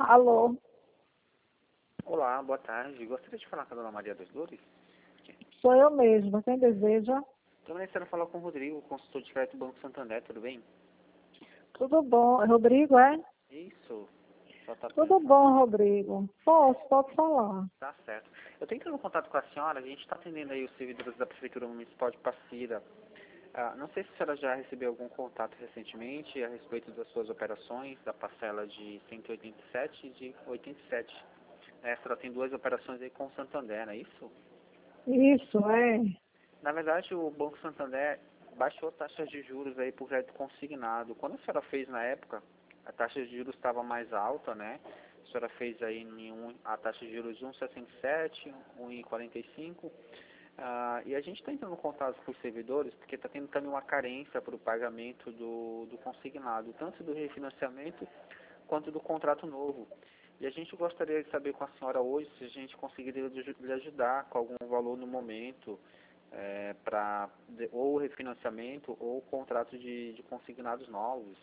Alô, Olá, boa tarde. Gostaria de falar com a dona Maria das Dores? sou eu mesma. Quem deseja? Também necessário falar com o Rodrigo, consultor de crédito do Banco Santander, tudo bem? Tudo bom? Rodrigo, é? Isso, só tá Tudo pensando. bom, Rodrigo. Pode falar. Tá certo. Eu tenho entrado em contato com a senhora, a gente está atendendo aí os servidores da Prefeitura Municipal de Passira. Não sei se a senhora já recebeu algum contato recentemente a respeito das suas operações, da parcela de 187 e de 87. A senhora tem duas operações aí com o Santander, não é isso? Isso, é. Na verdade, o Banco Santander baixou taxas de juros aí por crédito consignado. Quando a senhora fez na época, a taxa de juros estava mais alta, né? A senhora fez aí a taxa de juros de 1,67, 1,45. E a gente está entrando em contato com os servidores porque está tendo também uma carência para o pagamento do consignado, tanto do refinanciamento quanto do contrato novo. E a gente gostaria de saber com a senhora hoje se a gente conseguiria lhe ajudar com algum valor no momento, para ou refinanciamento ou contrato de consignados novos.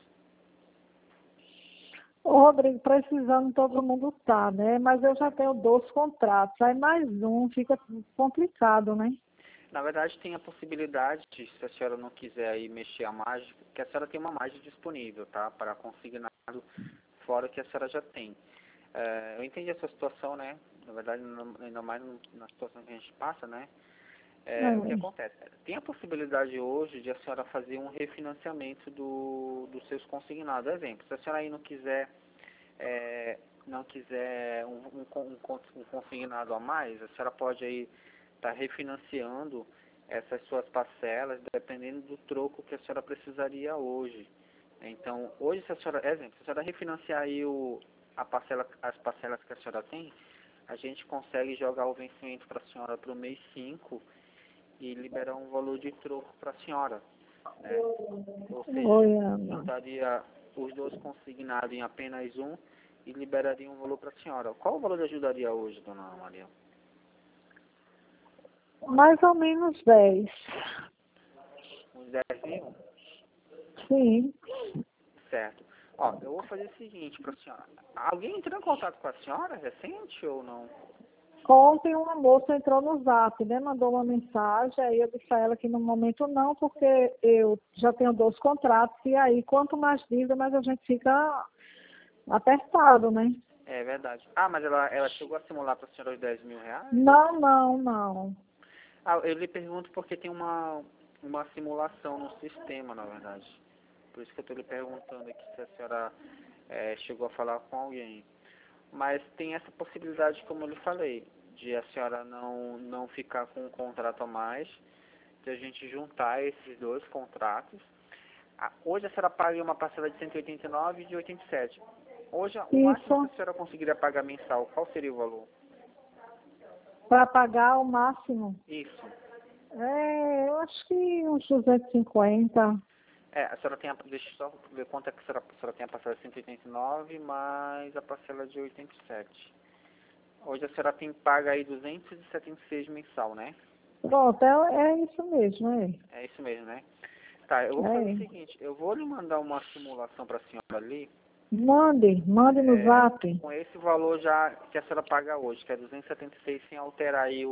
Ô, Rodrigo, precisando todo mundo tá, né? Mas eu já tenho 2 contratos. Aí mais um fica complicado, né? Na verdade, tem a possibilidade, se a senhora não quiser aí mexer a margem, que a senhora tem uma margem disponível, tá? Para consignado, fora que a senhora já tem. Eu entendi essa situação, né? Na verdade, ainda mais na situação que a gente passa, né? O que É. acontece? Tem a possibilidade hoje de a senhora fazer um refinanciamento dos seus consignados. Exemplo, se a senhora aí não quiser um consignado a mais, a senhora pode aí estar refinanciando essas suas parcelas, dependendo do troco que a senhora precisaria hoje. Então, hoje, se a senhora, exemplo, se a senhora refinanciar aí as parcelas que a senhora tem, a gente consegue jogar o vencimento para a senhora para o mês 5 e liberar um valor de troco para a senhora, né? Ou seja, Oi, Ana. juntaria os dois consignados em apenas um e liberaria um valor para a senhora. Qual o valor lhe ajudaria hoje, dona Maria? Mais ou menos 10. Uns 10.000? Sim. Certo. Ó, eu vou fazer o seguinte para a senhora. Alguém entrou em contato com a senhora recente ou não? Ontem uma moça entrou no Zap, né? Mandou uma mensagem, aí eu disse a ela que no momento não, porque eu já tenho 2 contratos, e aí quanto mais dívida, mais a gente fica apertado, né? É verdade. Mas ela chegou a simular para a senhora os 10.000 reais? Não. Eu lhe pergunto porque tem uma simulação no sistema, na verdade. Por isso que eu estou lhe perguntando aqui se a senhora chegou a falar com alguém. Mas tem essa possibilidade, como eu lhe falei, de a senhora não ficar com um contrato a mais, de a gente juntar esses dois contratos. Hoje a senhora paga uma parcela de 189 e de 87. Hoje, o máximo que Isso, a senhora conseguiria pagar mensal, qual seria o valor? para pagar o máximo. Isso. Eu acho que uns 250. A senhora tem deixa eu só ver quanto é que a senhora tem a parcela de 189 mais a parcela de 87. Hoje a senhora paga aí 276 mensal, né? Pronto, é isso mesmo, é. É isso mesmo, né? Tá, eu vou fazer o É. seguinte, eu vou lhe mandar uma simulação para a senhora ali, Mande no Zap. com esse valor já que a senhora paga hoje, que é 276 sem alterar aí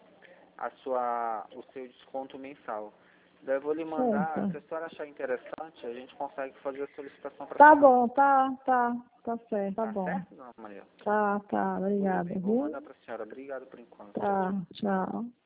o seu desconto mensal. Daí eu vou lhe mandar, Certo. se a senhora achar interessante, a gente consegue fazer a solicitação para a Tá senhora. bom, tá certo, tá Tá bom. certo, dona Maria? Tá, Tudo obrigada, bem, vou viu? mandar para a senhora. Obrigado por enquanto. Tchau, Tá, tchau. tchau.